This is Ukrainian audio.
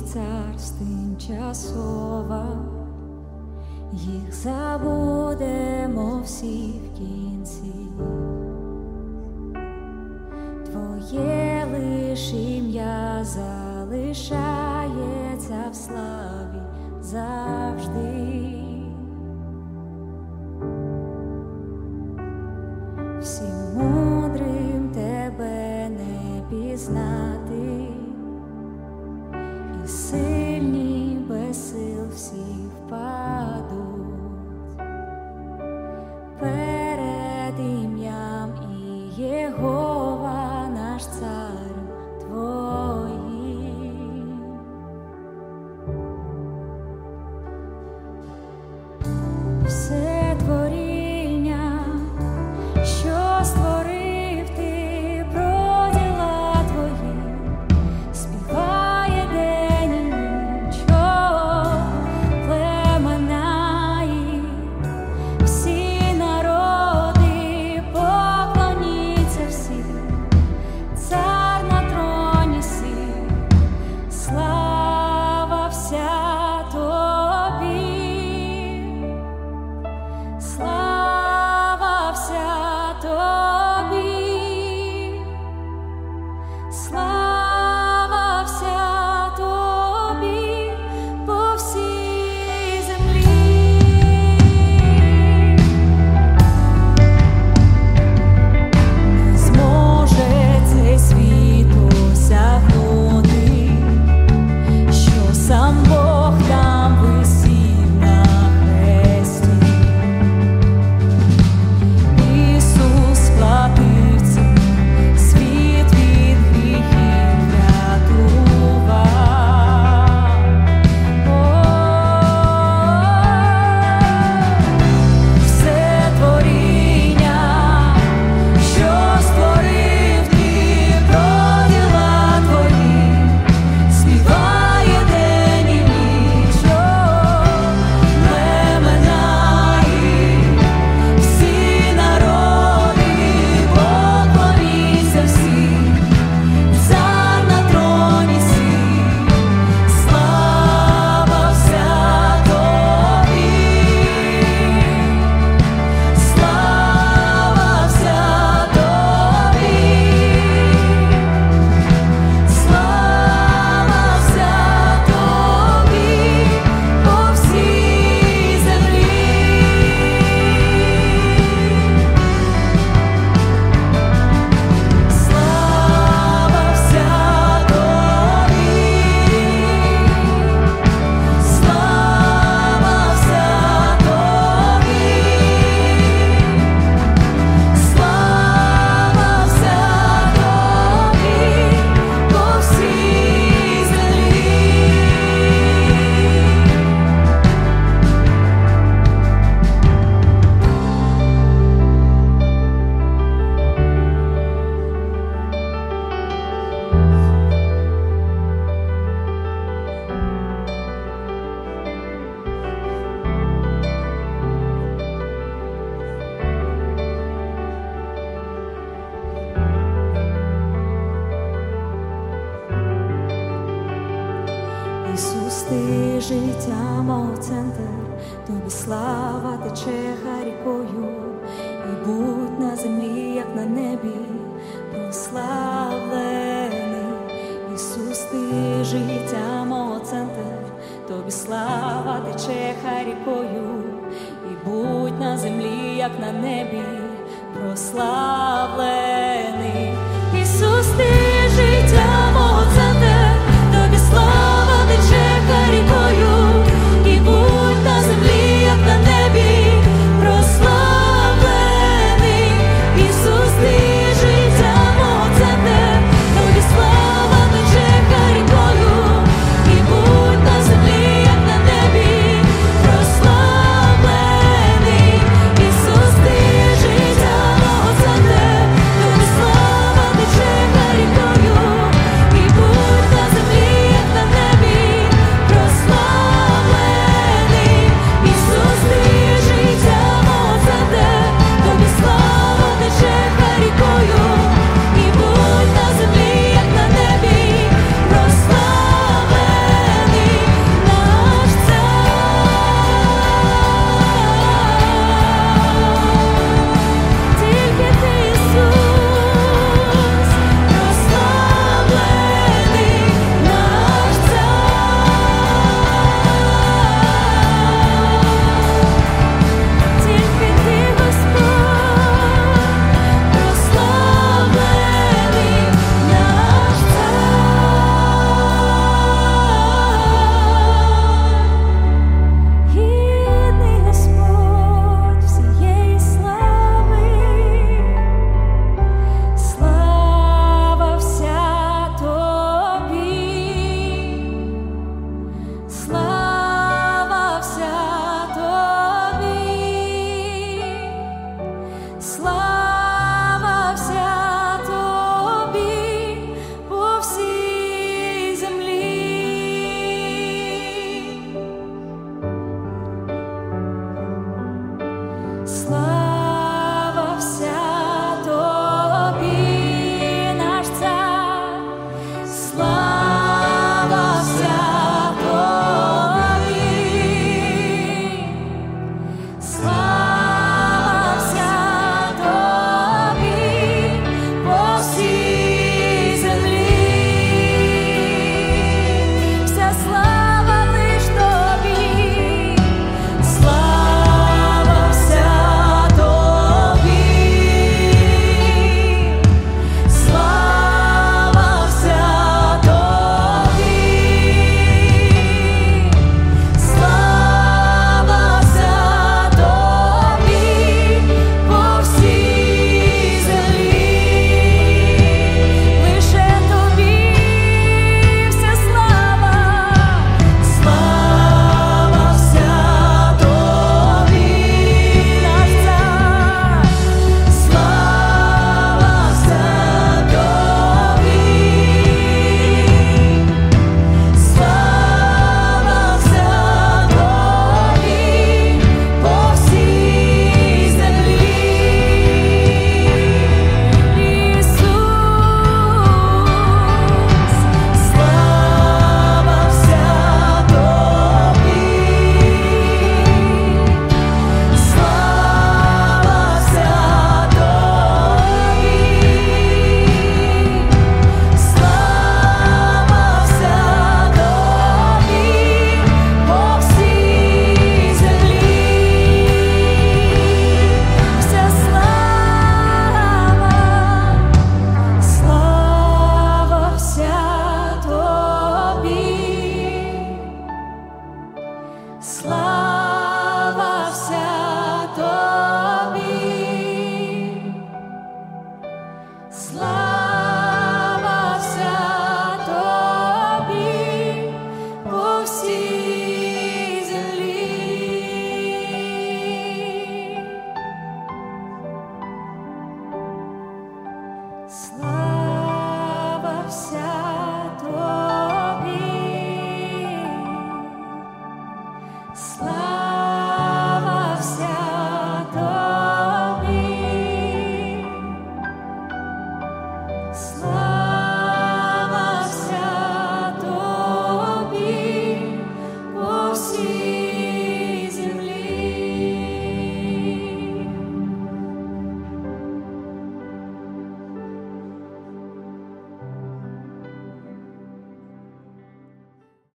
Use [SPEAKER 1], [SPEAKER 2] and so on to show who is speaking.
[SPEAKER 1] царств тимчасова, їх забудемо всі в кінці. Твоє лиш ім'я залишається в славі завжди. Всім мудрим тебе не пізнати, і сильні без сил всі впадуть перед ім'ям і Єгова наш цар твоїм. Все творіння, що створив ти, про діла твої співає день і ніч. Племена і всі народи, поклоніться всі, цар на троні сів, слава вся тобі, слава вся тобі, слава вся тобі по всій землі. Не зможе цей світ осягнути, що сам Бог там висів на хресті. Ісус сплатив ціну, світ від гріхів врятував. Все творіння, що створив ти, про діла твої співає день і ніч. Племена і всі народи, поклоніться всі, цар на троні сів, слава вся тобі, слава вся тобі, слава вся тобі по всій землі. Слава вся тобі, слава вся тобі, слава вся тобі по всій землі. Ісус, ти життя, мов центр, тобі слава тече рікою, і будь на землі, як на небі, прославлений. Ісус, ти життя, мов центр, тобі слава тече рікою, і будь на землі, як на небі, прославлений. Ісус, ти життя, мов центр, тобі слава тече рікою, і будь на землі, як на небі, прославлений. Ісус, ти життя, мов центр, тобі слава тече рікою, і будь на землі, як на небі, прославлений. Ісус, ти життя, мов центр, тобі слава тече рікою, слава вся тобі, слава вся тобі по всій землі. Слава вся тобі, слава вся тобі, слава